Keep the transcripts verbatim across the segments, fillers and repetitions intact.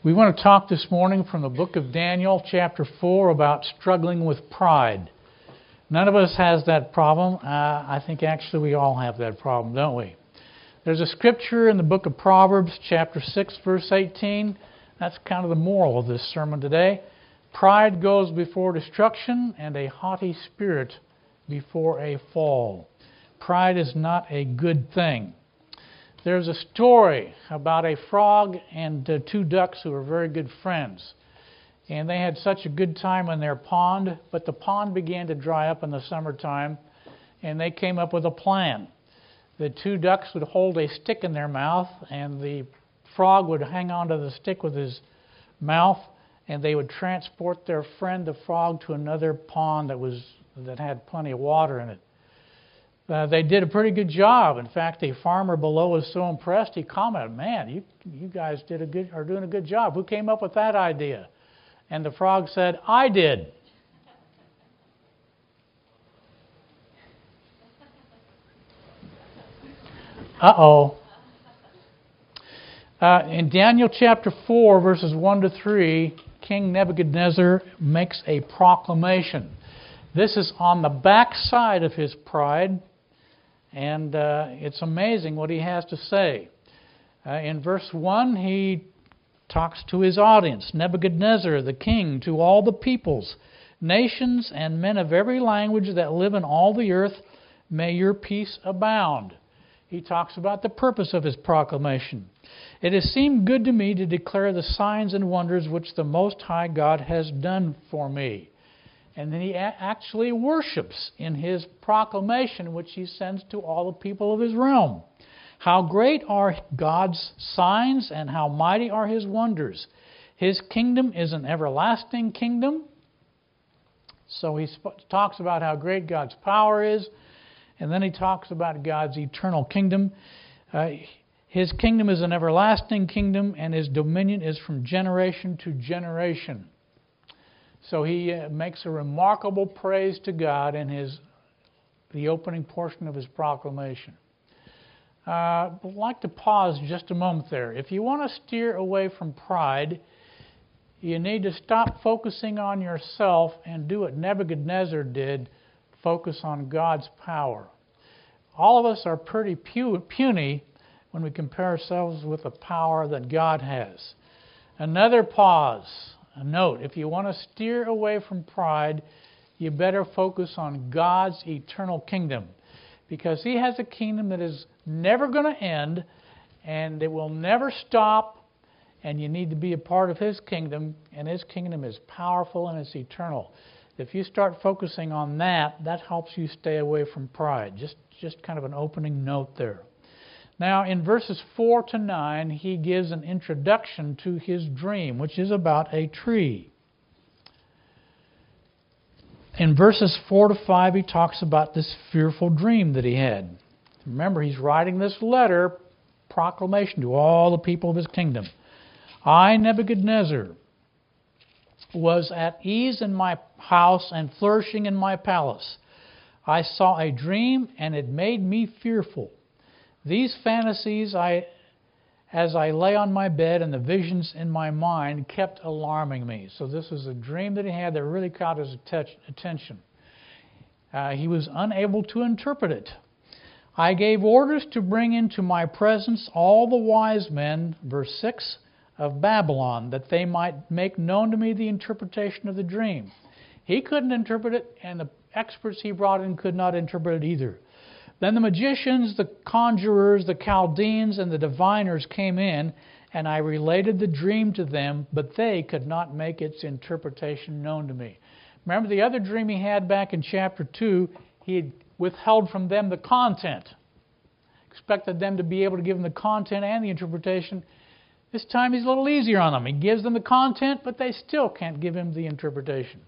We want to talk this morning from the book of Daniel, chapter four, about struggling with pride. None of us has that problem. Uh, I think actually we all have that problem, don't we? There's a scripture in the book of Proverbs, chapter six, verse eighteen. That's kind of the moral of this sermon today. Pride goes before destruction, and a haughty spirit before a fall. Pride is not a good thing. There's a story about a frog and uh, two ducks who were very good friends. And they had such a good time in their pond, but the pond began to dry up in the summertime, and they came up with a plan. The two ducks would hold a stick in their mouth, and the frog would hang onto the stick with his mouth, and they would transport their friend, the frog, to another pond that was that had plenty of water in it. Uh, they did a pretty good job. In fact, the farmer below was so impressed, he commented, "Man, you you guys did a good are doing a good job. Who came up with that idea?" And the frog said, "I did." Uh-oh. Uh, in Daniel chapter four, verses one to three, King Nebuchadnezzar makes a proclamation. This is on the backside of his pride, and uh, it's amazing what he has to say. Uh, in verse one, he talks to his audience. Nebuchadnezzar, the king, to all the peoples, nations, and men of every language that live in all the earth, may your peace abound. He talks about the purpose of his proclamation. It has seemed good to me to declare the signs and wonders which the Most High God has done for me. And then he actually worships in his proclamation, which he sends to all the people of his realm. How great are God's signs and how mighty are his wonders. His kingdom is an everlasting kingdom. So he sp- talks about how great God's power is. And then he talks about God's eternal kingdom. Uh, his kingdom is an everlasting kingdom, and his dominion is from generation to generation. So he uh, makes a remarkable praise to God in his the opening portion of his proclamation. Uh, I'd like to pause just a moment there. If you want to steer away from pride, you need to stop focusing on yourself and do what Nebuchadnezzar did, focus on God's power. All of us are pretty puny when we compare ourselves with the power that God has. Another pause. A note, if you want to steer away from pride, you better focus on God's eternal kingdom, because he has a kingdom that is never going to end, and it will never stop, and you need to be a part of his kingdom, and his kingdom is powerful and it's eternal. If you start focusing on that, that helps you stay away from pride. Just, just kind of an opening note there. Now, in verses four to nine, he gives an introduction to his dream, which is about a tree. In verses four to five, he talks about this fearful dream that he had. Remember, he's writing this letter, proclamation to all the people of his kingdom. I, Nebuchadnezzar, was at ease in my house and flourishing in my palace. I saw a dream, and it made me fearful. These fantasies, I, as I lay on my bed, and the visions in my mind kept alarming me. So this was a dream that he had that really caught his attention. Uh, he was unable to interpret it. I gave orders to bring into my presence all the wise men, verse six, of Babylon, that they might make known to me the interpretation of the dream. He couldn't interpret it, and the experts he brought in could not interpret it either. Then the magicians, the conjurers, the Chaldeans, and the diviners came in, and I related the dream to them, but they could not make its interpretation known to me. Remember the other dream he had back in chapter two, he had withheld from them the content. Expected them to be able to give him the content and the interpretation. This time he's a little easier on them. He gives them the content, but they still can't give him the interpretation.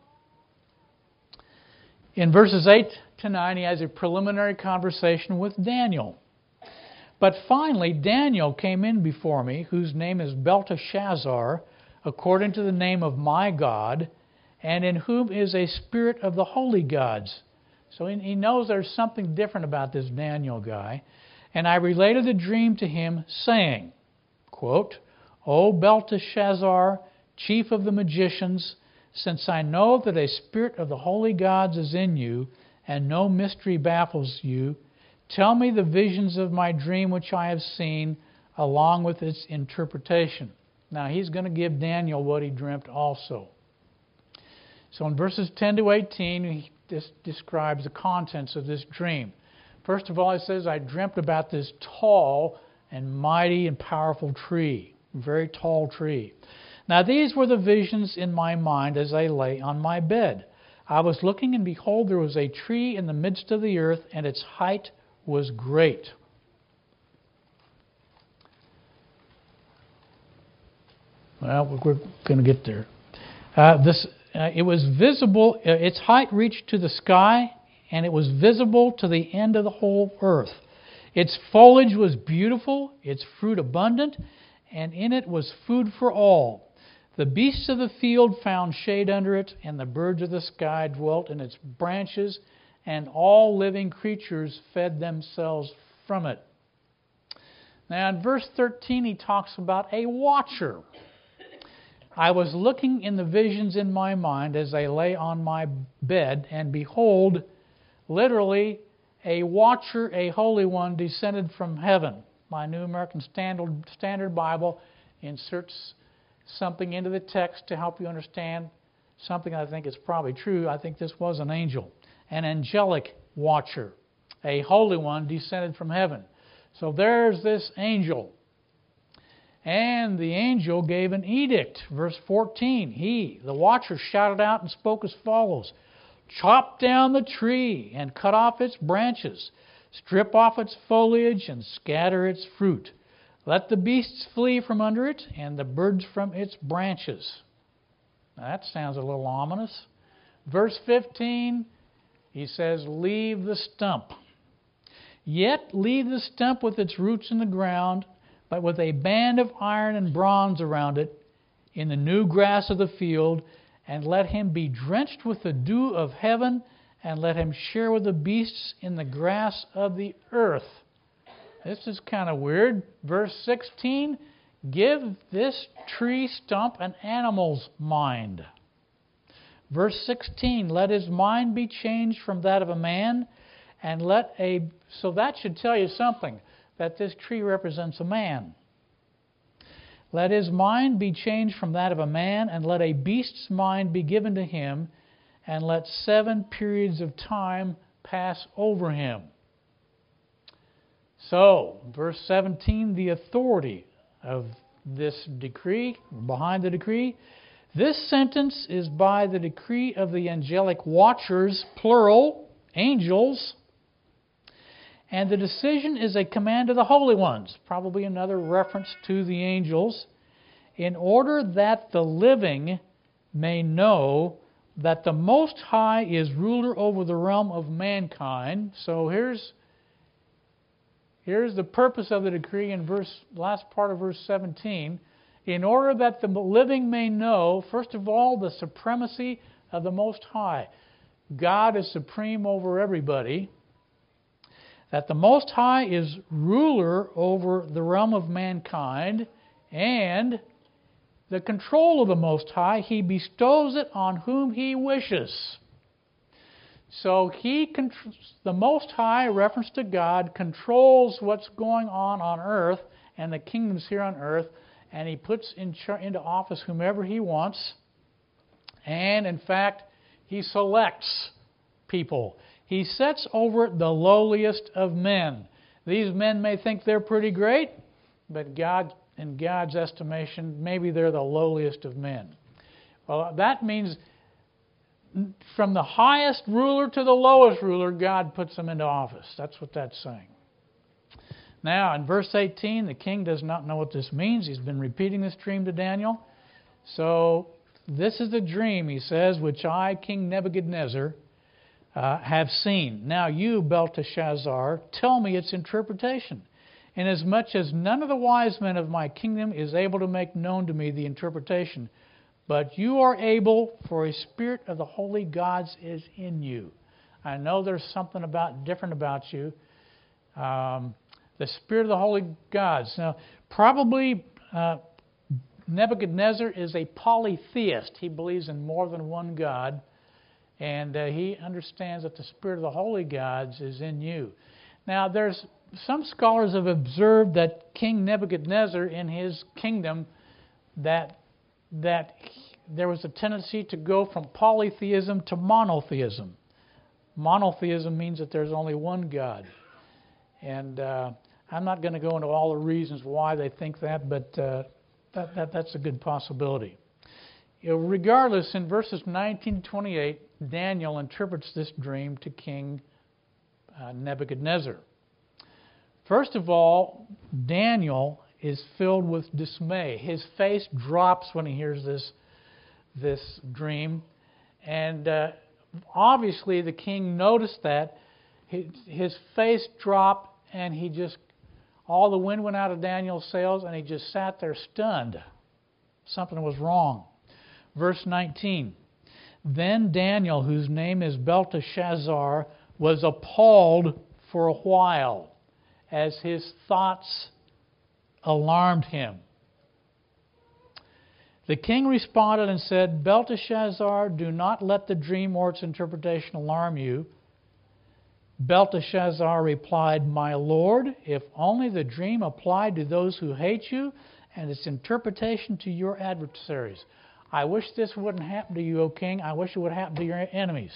In verses eight to nine, he has a preliminary conversation with Daniel. But finally, Daniel came in before me, whose name is Belteshazzar, according to the name of my God, and in whom is a spirit of the holy gods. So he knows there's something different about this Daniel guy. And I related the dream to him, saying, quote, O Belteshazzar, chief of the magicians, since I know that a spirit of the holy gods is in you, and no mystery baffles you, tell me the visions of my dream which I have seen, along with its interpretation. Now he's going to give Daniel what he dreamt also. So in verses ten to eighteen, he this describes the contents of this dream. First of all, it says, I dreamt about this tall and mighty and powerful tree, very tall tree. Now these were the visions in my mind as I lay on my bed. I was looking, and behold, there was a tree in the midst of the earth, and its height was great. Well, we're going to get there. Uh, this uh, it was visible. Uh, its height reached to the sky, and it was visible to the end of the whole earth. Its foliage was beautiful, its fruit abundant, and in it was food for all. The beasts of the field found shade under it, and the birds of the sky dwelt in its branches, and all living creatures fed themselves from it. Now in verse thirteen, he talks about a watcher. I was looking in the visions in my mind as I lay on my bed, and behold, literally, a watcher, a holy one, descended from heaven. My New American Standard, Standard Bible inserts something into the text to help you understand something I think is probably true. I think this was an angel, an angelic watcher, a holy one descended from heaven. So there's this angel. And the angel gave an edict. Verse fourteen, he, the watcher, shouted out and spoke as follows. Chop down the tree and cut off its branches. Strip off its foliage and scatter its fruit. Let the beasts flee from under it and the birds from its branches. Now that sounds a little ominous. Verse fifteen, he says, leave the stump. Yet leave the stump with its roots in the ground, but with a band of iron and bronze around it, in the new grass of the field, and let him be drenched with the dew of heaven, and let him share with the beasts in the grass of the earth. This is kind of weird. Verse sixteen, give this tree stump an animal's mind. Verse sixteen, let his mind be changed from that of a man, and let a... So that should tell you something, that this tree represents a man. Let his mind be changed from that of a man, and let a beast's mind be given to him, and let seven periods of time pass over him. So, verse seventeen, the authority of this decree, behind the decree. This sentence is by the decree of the angelic watchers, plural, angels, and the decision is a command of the holy ones, probably another reference to the angels, in order that the living may know that the Most High is ruler over the realm of mankind. So here's here's the purpose of the decree in verse last part of verse seventeen. In order that the living may know, first of all, the supremacy of the Most High. God is supreme over everybody. That the Most High is ruler over the realm of mankind, and the control of the Most High, He bestows it on whom He wishes. So He, the Most High, reference to God, controls what's going on on earth and the kingdoms here on earth, and He puts in, into office whomever He wants, and in fact, He selects people. He sets over the lowliest of men. These men may think they're pretty great, but God, in God's estimation, maybe they're the lowliest of men. Well, that means from the highest ruler to the lowest ruler, God puts them into office. That's what that's saying. Now, in verse eighteen, the king does not know what this means. He's been repeating this dream to Daniel. So, this is the dream, he says, which I, King Nebuchadnezzar, Uh, have seen. Now you, Belteshazzar, tell me its interpretation, inasmuch as none of the wise men of my kingdom is able to make known to me the interpretation, but you are able, for a spirit of the holy gods is in you. I know there's something about different about you. Um, the spirit of the holy gods. Now, probably uh, Nebuchadnezzar is a polytheist. He believes in more than one God, and uh, he understands that the spirit of the holy gods is in you. Now, there's some scholars have observed that King Nebuchadnezzar, in his kingdom, that that there was a tendency to go from polytheism to monotheism. Monotheism means that there's only one God, and uh, I'm not going to go into all the reasons why they think that, but uh, that, that that's a good possibility. You know, regardless, in verses nineteen to twenty-eight, Daniel interprets this dream to King uh, Nebuchadnezzar. First of all, Daniel is filled with dismay. His face drops when he hears this, this dream. And uh, obviously the king noticed that. His, his face dropped, and he just, all the wind went out of Daniel's sails, and he just sat there stunned. Something was wrong. Verse nineteen. Then Daniel, whose name is Belteshazzar, was appalled for a while, as his thoughts alarmed him. The king responded and said, Belteshazzar, do not let the dream or its interpretation alarm you. Belteshazzar replied, My lord, if only the dream applied to those who hate you and its interpretation to your adversaries. I wish this wouldn't happen to you, O king. I wish it would happen to your enemies.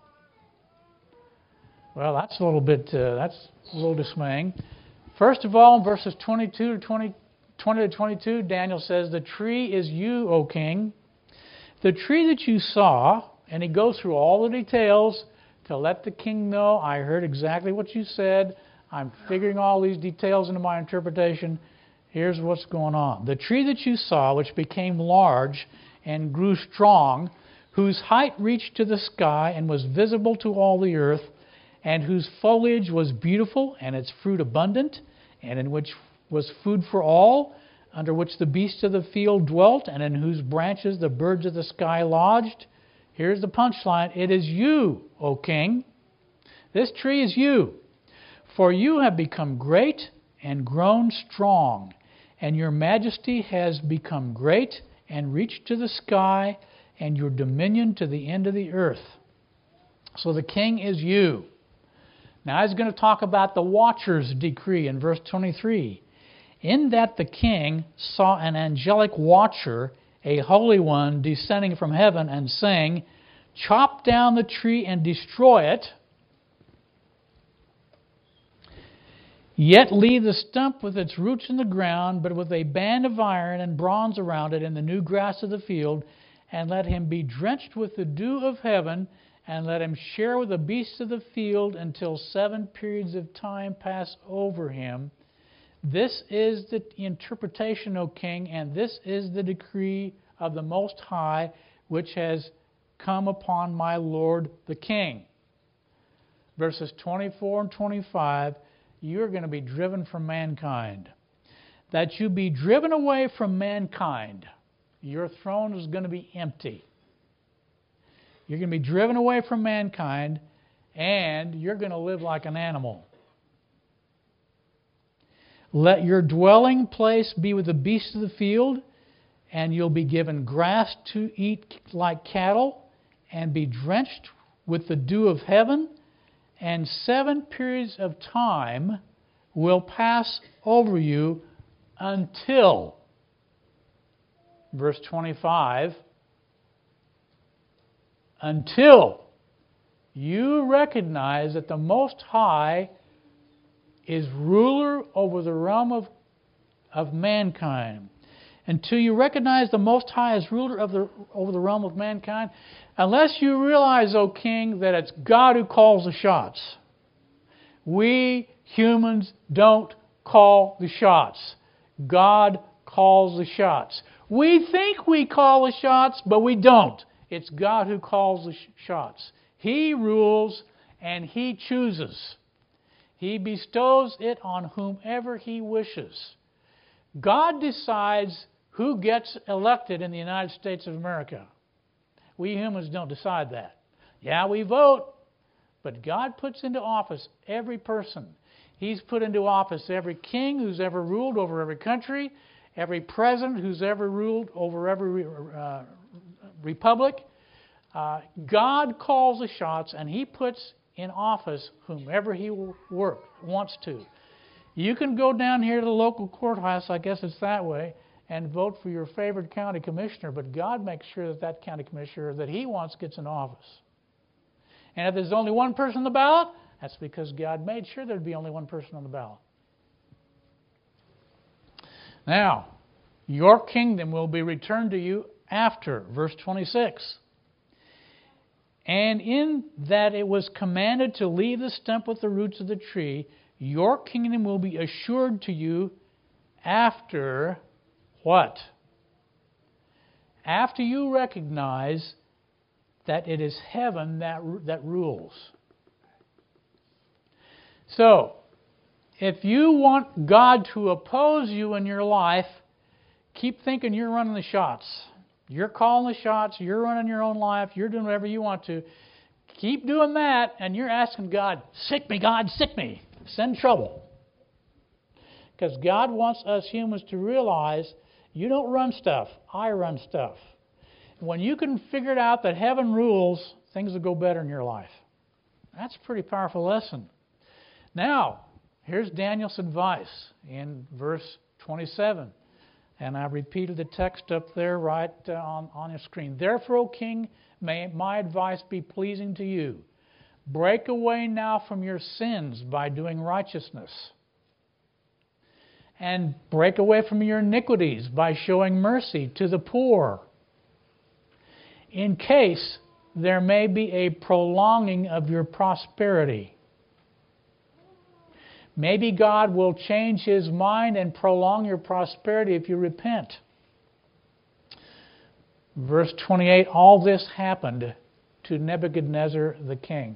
Well, that's a little bit, uh, that's a little dismaying. First of all, in verses twenty-two to twenty, twenty to twenty-two, Daniel says, the tree is you, O king. The tree that you saw, and he goes through all the details to let the king know, I heard exactly what you said. I'm figuring all these details into my interpretation. Here's what's going on. The tree that you saw, which became large and grew strong, whose height reached to the sky and was visible to all the earth, and whose foliage was beautiful and its fruit abundant, and in which was food for all, under which the beasts of the field dwelt, and in whose branches the birds of the sky lodged. Here's the punchline. It is you, O king. This tree is you. For you have become great and grown strong, and your majesty has become great and reached to the sky, and your dominion to the end of the earth. So the king is you. Now he's going to talk about the watcher's decree in verse twenty-three. In that the king saw an angelic watcher, a holy one, descending from heaven and saying, Chop down the tree and destroy it, yet leave the stump with its roots in the ground, but with a band of iron and bronze around it in the new grass of the field, and let him be drenched with the dew of heaven, and let him share with the beasts of the field until seven periods of time pass over him. This is the interpretation, O king, and this is the decree of the Most High, which has come upon my lord the king. Verses twenty-four and twenty-five, you're going to be driven from mankind. That you be driven away from mankind. Your throne is going to be empty. You're going to be driven away from mankind, and you're going to live like an animal. Let your dwelling place be with the beasts of the field, and you'll be given grass to eat like cattle, and be drenched with the dew of heaven, and seven periods of time will pass over you until, verse twenty-five, until you recognize that the Most High is ruler over the realm of, of mankind. Until you recognize the Most High as ruler of the, over the realm of mankind, unless you realize, O king, that it's God who calls the shots. We humans don't call the shots. God calls the shots. We think we call the shots, but we don't. It's God who calls the shots. He rules and He chooses. He bestows it on whomever He wishes. God decides who gets elected in the United States of America. We humans don't decide that. Yeah, we vote, but God puts into office every person. He's put into office every king who's ever ruled over every country, every president who's ever ruled over every uh, republic. Uh, God calls the shots, and He puts in office whomever He will work, wants to. You can go down here to the local courthouse, I guess it's that way, and vote for your favorite county commissioner, but God makes sure that that county commissioner that He wants gets in office. And if there's only one person on the ballot, that's because God made sure there'd be only one person on the ballot. Now, your kingdom will be returned to you after, verse twenty-six. And in that it was commanded to leave the stump with the roots of the tree, your kingdom will be assured to you after what? After you recognize that it is heaven that, that rules. So, if you want God to oppose you in your life, keep thinking you're running the shots. You're calling the shots, you're running your own life, you're doing whatever you want to. Keep doing that, and you're asking God, sick me, God, sick me. Send trouble. Because God wants us humans to realize you don't run stuff, I run stuff. When you can figure it out that heaven rules, things will go better in your life. That's a pretty powerful lesson. Now, here's Daniel's advice in verse twenty-seven. And I repeated the text up there right uh, on, on your screen. Therefore, O king, may my advice be pleasing to you. Break away now from your sins by doing righteousness. And break away from your iniquities by showing mercy to the poor. In case there may be a prolonging of your prosperity. Maybe God will change His mind and prolong your prosperity if you repent. Verse twenty-eight, all this happened to Nebuchadnezzar the king.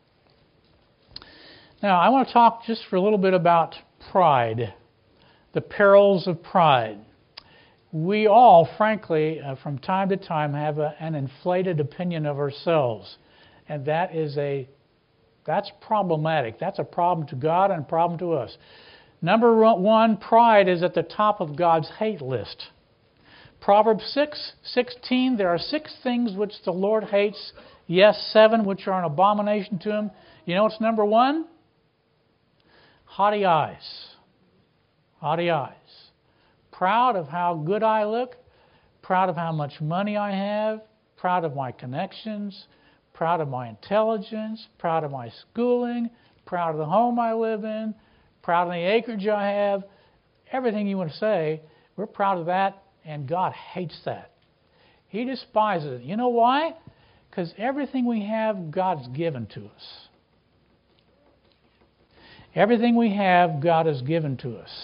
Now, I want to talk just for a little bit about pride, the perils of pride. We all, frankly, uh, from time to time have a, an inflated opinion of ourselves, and that is a That's problematic. That's a problem to God and a problem to us. Number one, pride is at the top of God's hate list. Proverbs six sixteen, there are six things which the Lord hates, yes, seven which are an abomination to Him. You know what's number one? Haughty eyes. Haughty eyes. Proud of how good I look, proud of how much money I have, proud of my connections, proud of my intelligence, proud of my schooling, proud of the home I live in, proud of the acreage I have. Everything you want to say, we're proud of that, and God hates that. He despises it. You know why? Because everything we have, God's given to us. Everything we have, God has given to us.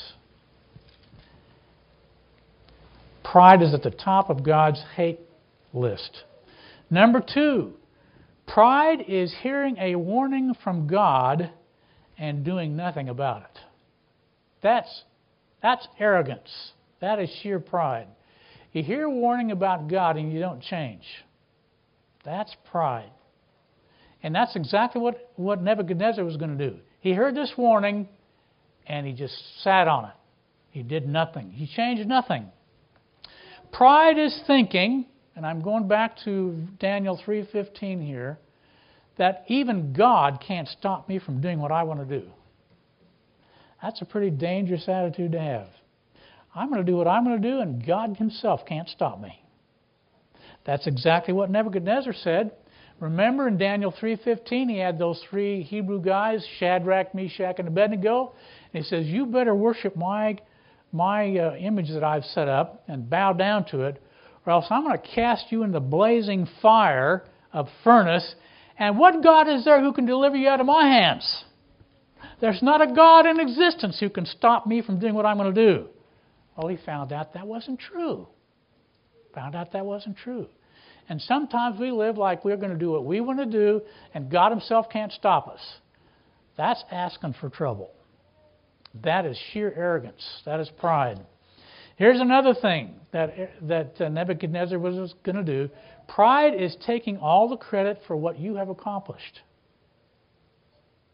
Pride is at the top of God's hate list. Number two, pride is hearing a warning from God and doing nothing about it. That's, that's arrogance. That is sheer pride. You hear a warning about God and you don't change. That's pride. And that's exactly what, what Nebuchadnezzar was going to do. He heard this warning and he just sat on it. He did nothing. He changed nothing. Pride is thinking, and I'm going back to Daniel three fifteen here, that even God can't stop me from doing what I want to do. That's a pretty dangerous attitude to have. I'm going to do what I'm going to do, and God Himself can't stop me. That's exactly what Nebuchadnezzar said. Remember in Daniel three fifteen, he had those three Hebrew guys, Shadrach, Meshach, and Abednego. And he says, you better worship my, my uh, image that I've set up and bow down to it, or else I'm going to cast you in the blazing fire of furnace. And what God is there who can deliver you out of my hands? There's not a God in existence who can stop me from doing what I'm going to do. Well, he found out that wasn't true. Found out that wasn't true. And sometimes we live like we're going to do what we want to do, and God Himself can't stop us. That's asking for trouble. That is sheer arrogance. That is pride. Here's another thing that, that Nebuchadnezzar was going to do. Pride is taking all the credit for what you have accomplished.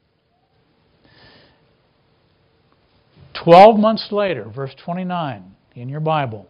Twelve months later, verse twenty-nine, in your Bible.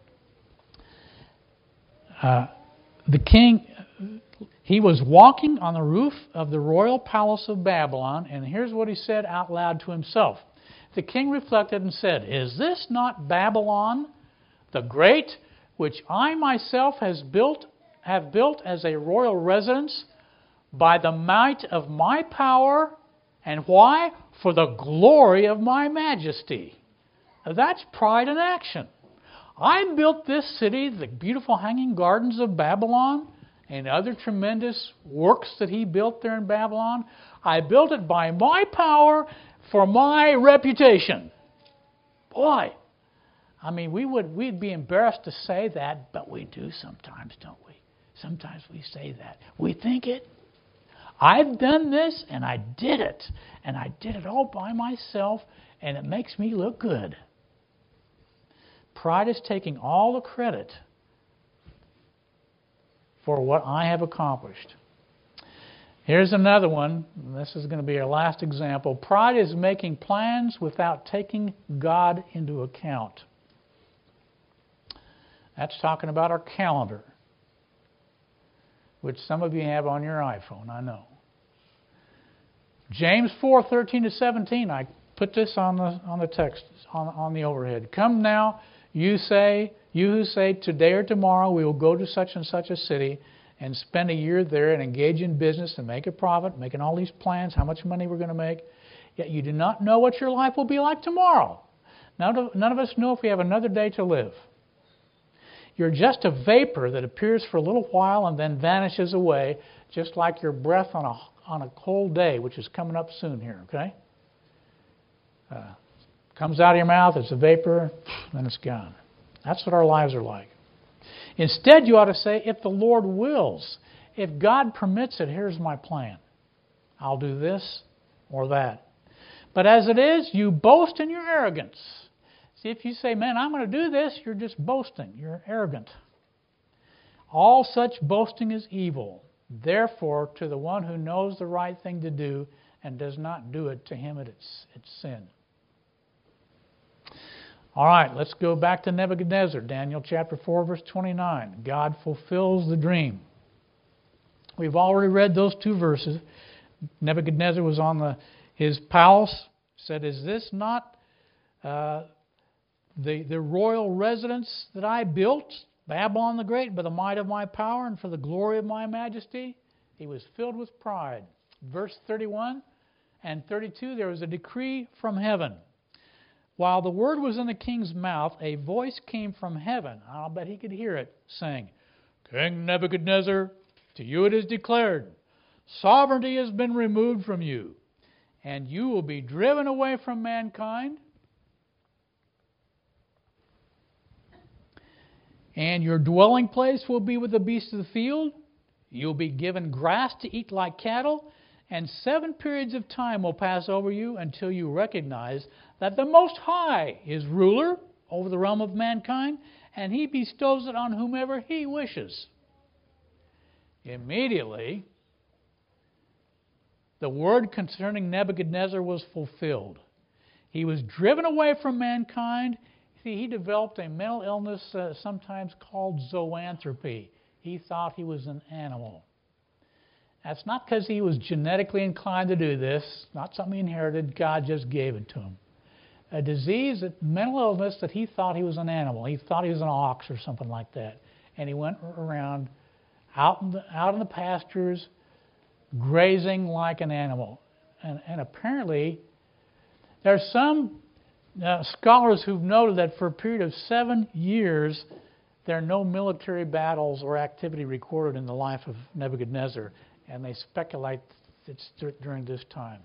Uh, the king, he was walking on the roof of the royal palace of Babylon, and here's what he said out loud to himself. The king reflected and said, "Is this not Babylon the great, which I myself has built, have built as a royal residence by the might of my power, and why? For the glory of my majesty." Now, that's pride in action. I built this city, the beautiful hanging gardens of Babylon, and other tremendous works that he built there in Babylon. I built it by my power for my reputation. Boy, I mean, we would, we'd be embarrassed to say that, but we do sometimes, don't we? Sometimes we say that. We think it. I've done this, and I did it. And I did it all by myself, and it makes me look good. Pride is taking all the credit for what I have accomplished. Here's another one. This is going to be our last example. Pride is making plans without taking God into account. That's talking about our calendar, which some of you have on your iPhone, I know. James four, thirteen to seventeen. I put this on the on the text, on, on the overhead. Come now, you say, you who say, today or tomorrow we will go to such and such a city and spend a year there and engage in business and make a profit, making all these plans, how much money we're going to make. Yet you do not know what your life will be like tomorrow. None of, none of us know if we have another day to live. You're just a vapor that appears for a little while and then vanishes away, just like your breath on a on a cold day, which is coming up soon here, okay? Uh, comes out of your mouth, it's a vapor, then it's gone. That's what our lives are like. Instead, you ought to say, if the Lord wills, if God permits it, here's my plan. I'll do this or that. But as it is, you boast in your arrogance. See, if you say, man, I'm going to do this, you're just boasting. You're arrogant. All such boasting is evil. Therefore, to the one who knows the right thing to do and does not do it, to him it's, it's sin. All right, let's go back to Nebuchadnezzar. Daniel chapter four, verse twenty-nine. God fulfills the dream. We've already read those two verses. Nebuchadnezzar was on the his palace, said, is this not uh, the, the royal residence that I built, Babylon the Great, by the might of my power and for the glory of my majesty? He was filled with pride. Verse thirty-one and thirty-two, there was a decree from heaven. While the word was in the king's mouth, a voice came from heaven. I'll bet he could hear it, saying, King Nebuchadnezzar, to you it is declared, sovereignty has been removed from you, and you will be driven away from mankind, and your dwelling place will be with the beasts of the field. You'll be given grass to eat like cattle, and seven periods of time will pass over you until you recognize that the Most High is ruler over the realm of mankind, and He bestows it on whomever He wishes. Immediately, the word concerning Nebuchadnezzar was fulfilled. He was driven away from mankind. See, he developed a mental illness uh, sometimes called zoanthropy. He thought he was an animal. That's not because he was genetically inclined to do this, not something he inherited. God just gave it to him. A disease, a mental illness that he thought he was an animal. He thought he was an ox or something like that. And he went around out in the, out in the pastures, grazing like an animal. And, and apparently, there are some uh, scholars who've noted that for a period of seven years, there are no military battles or activity recorded in the life of Nebuchadnezzar. And they speculate it's during this time.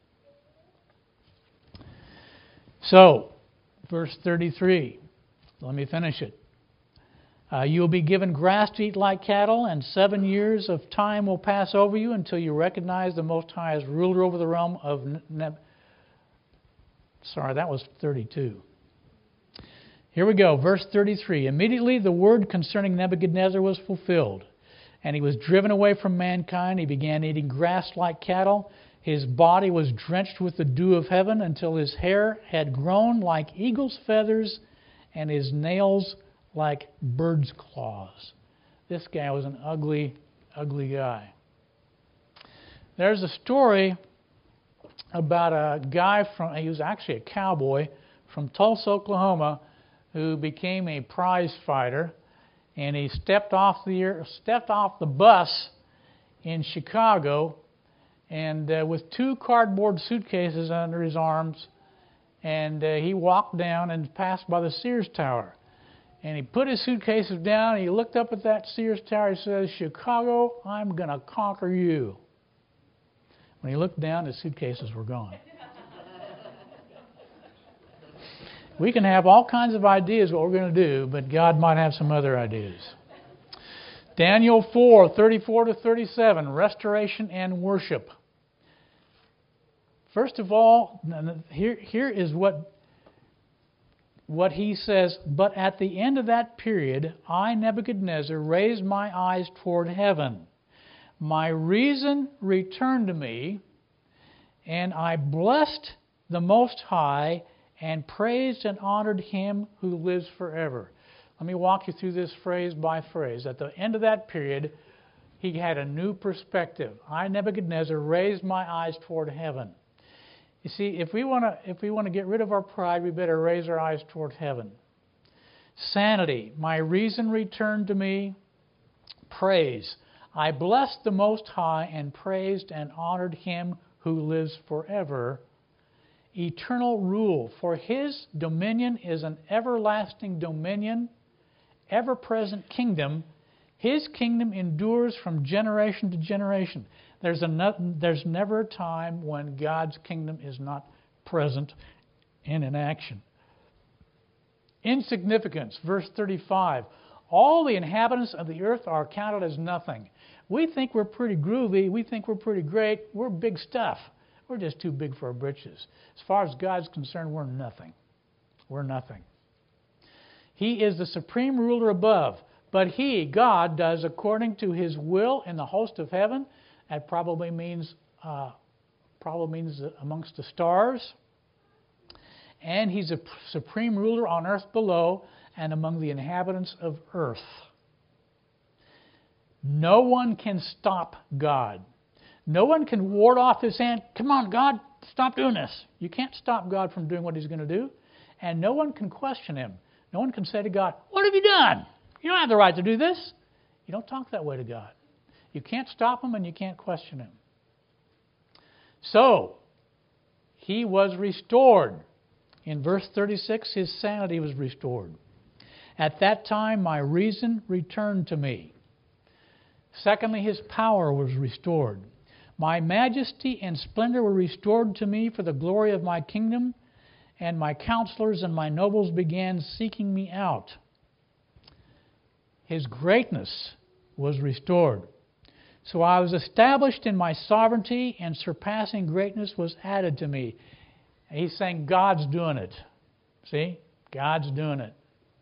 So, verse thirty-three, let me finish it. Uh, you will be given grass to eat like cattle, and seven years of time will pass over you until you recognize the Most High as ruler over the realm of Neb. Sorry, that was thirty-two. Here we go, verse thirty-three. Immediately the word concerning Nebuchadnezzar was fulfilled, and he was driven away from mankind. He began eating grass like cattle. His body was drenched with the dew of heaven until his hair had grown like eagle's feathers, and his nails like bird's claws. This guy was an ugly, ugly guy. There's a story about a guy from, he was actually a cowboy from Tulsa, Oklahoma, who became a prize fighter, and he stepped off the stepped off the bus in Chicago, and uh, with two cardboard suitcases under his arms, and uh, he walked down and passed by the Sears Tower. And he put his suitcases down, and he looked up at that Sears Tower, he says, "Chicago, I'm going to conquer you." When he looked down, his suitcases were gone. We can have all kinds of ideas what we're going to do, but God might have some other ideas. Daniel four, thirty-four to thirty-seven, restoration and worship. First of all, here, here is what, what he says, "But at the end of that period, I, Nebuchadnezzar, raised my eyes toward heaven. My reason returned to me, and I blessed the Most High and praised and honored Him who lives forever." Let me walk you through this phrase by phrase. At the end of that period, he had a new perspective. "I, Nebuchadnezzar, raised my eyes toward heaven." You see, if we want to if we want to get rid of our pride, we better raise our eyes toward heaven. Sanity. My reason returned to me. Praise. I blessed the Most High and praised and honored Him who lives forever. Eternal rule. For His dominion is an everlasting dominion, ever-present kingdom. His kingdom endures from generation to generation. There's, a no, there's never a time when God's kingdom is not present and in action. Insignificance. Verse thirty-five. All the inhabitants of the earth are counted as nothing. We think we're pretty groovy. We think we're pretty great. We're big stuff. We're just too big for our britches. As far as God's concerned, we're nothing. We're nothing. He is the supreme ruler above, but He, God, does according to His will in the host of heaven. That probably means, uh, probably means amongst the stars. And He's a supreme ruler on earth below and among the inhabitants of earth. No one can stop God. No one can ward off His hand. "Come on, God, stop doing this." You can't stop God from doing what He's going to do. And no one can question Him. No one can say to God, "What have you done? You don't have the right to do this." You don't talk that way to God. You can't stop Him and you can't question Him. So, He was restored. In verse thirty-six, His sanity was restored. At that time, my reason returned to me. Secondly, His power was restored. My majesty and splendor were restored to me for the glory of my kingdom, and my counselors and my nobles began seeking me out. His greatness was restored. So I was established in my sovereignty, and surpassing greatness was added to me. And he's saying God's doing it. See? God's doing it.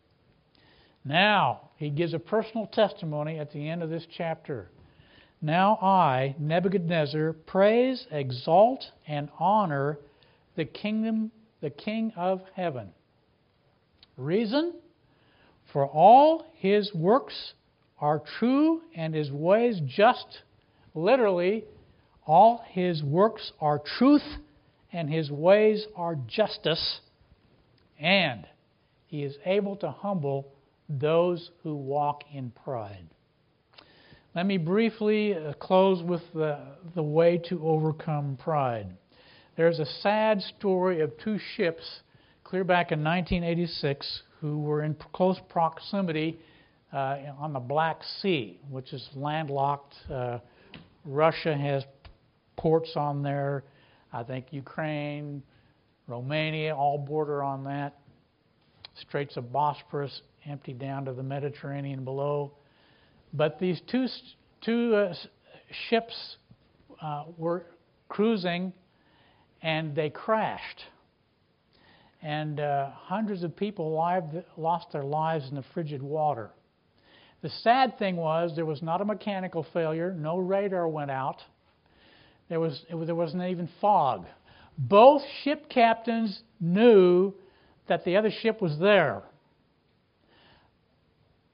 Now, he gives a personal testimony at the end of this chapter. Now I, Nebuchadnezzar, praise, exalt, and honor the kingdom, the King of heaven. Reason? For all His works are true and His ways just. Literally, all His works are truth and His ways are justice. And He is able to humble those who walk in pride. Let me briefly uh, close with the, the way to overcome pride. There's a sad story of two ships clear back in nineteen eighty-six who were in close proximity uh, on the Black Sea, which is landlocked. Uh, Russia has ports on there. I think Ukraine, Romania, all border on that. Straits of Bosporus empty down to the Mediterranean below. But these two two uh, ships uh, were cruising, and they crashed. And uh, hundreds of people live, lost their lives in the frigid water. The sad thing was there was not a mechanical failure. No radar went out. There was it, there wasn't even fog. Both ship captains knew that the other ship was there.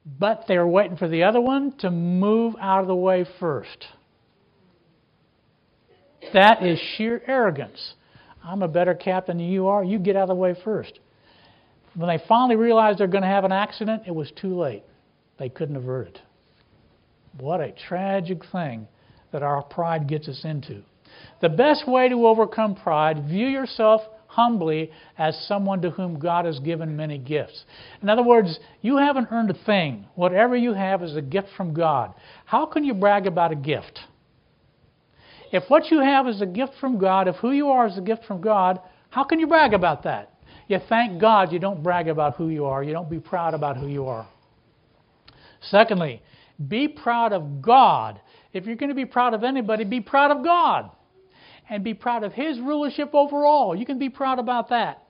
but they were waiting for the other one to move out of the way first. That is sheer arrogance. I'm a better captain than you are. You get out of the way first. When they finally realized they're going to have an accident, it was too late. They couldn't avert it. What a tragic thing that our pride gets us into. The best way to overcome pride, view yourself humbly as someone to whom God has given many gifts. In other words, you haven't earned a thing. Whatever you have is a gift from God. How can you brag about a gift? If what you have is a gift from God, if who you are is a gift from God, how can you brag about that? You thank God, you don't brag about who you are. You don't be proud about who you are. Secondly, be proud of God. If you're going to be proud of anybody, be proud of God. And be proud of His rulership over all. You can be proud about that.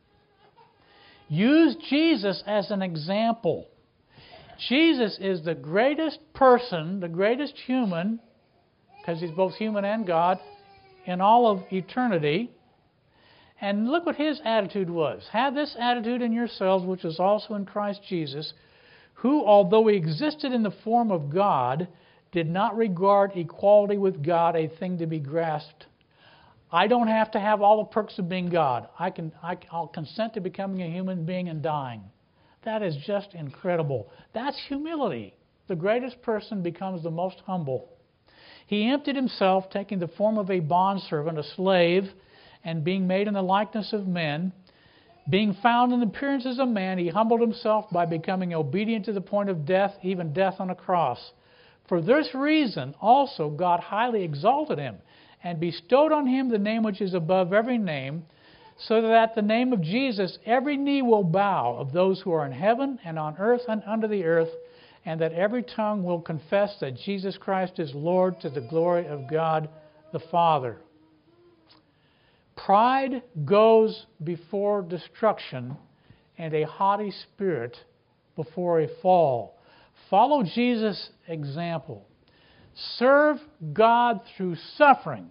Use Jesus as an example. Jesus is the greatest person, the greatest human, because He's both human and God, in all of eternity. And look what His attitude was. Have this attitude in yourselves, which is also in Christ Jesus, who, although He existed in the form of God, did not regard equality with God a thing to be grasped. I don't have to have all the perks of being God. I can, I, I'll consent to becoming a human being and dying. That is just incredible. That's humility. The greatest person becomes the most humble. He emptied Himself, taking the form of a bondservant, a slave, and being made in the likeness of men. Being found in appearance as a man, He humbled Himself by becoming obedient to the point of death, even death on a cross. For this reason also God highly exalted Him and bestowed on Him the name which is above every name, so that at the name of Jesus every knee will bow, of those who are in heaven and on earth and under the earth, and that every tongue will confess that Jesus Christ is Lord, to the glory of God the Father. Pride goes before destruction, and a haughty spirit before a fall. Follow Jesus' example. Serve God through suffering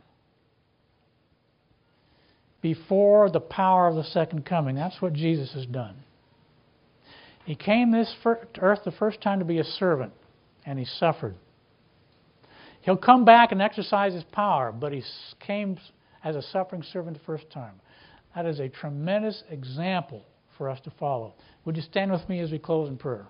before the power of the second coming. That's what Jesus has done. He came this earth the first time to be a servant, and He suffered. He'll come back and exercise His power, but He came as a suffering servant the first time. That is a tremendous example for us to follow. Would you stand with me as we close in prayer?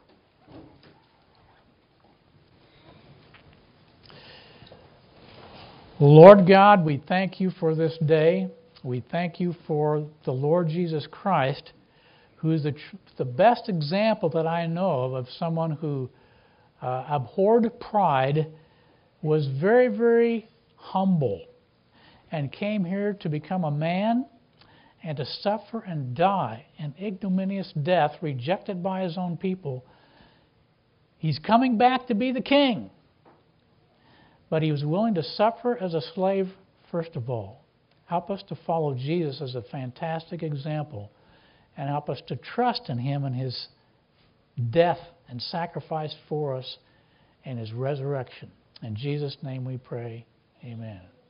Lord God, we thank You for this day. We thank You for the Lord Jesus Christ, who is the, the best example that I know of, of someone who uh, abhorred pride, was very, very humble, and came here to become a man and to suffer and die an ignominious death, rejected by His own people. He's coming back to be the king. But He was willing to suffer as a slave first of all. Help us to follow Jesus as a fantastic example, and help us to trust in Him and His death and sacrifice for us and His resurrection. In Jesus' name we pray, amen.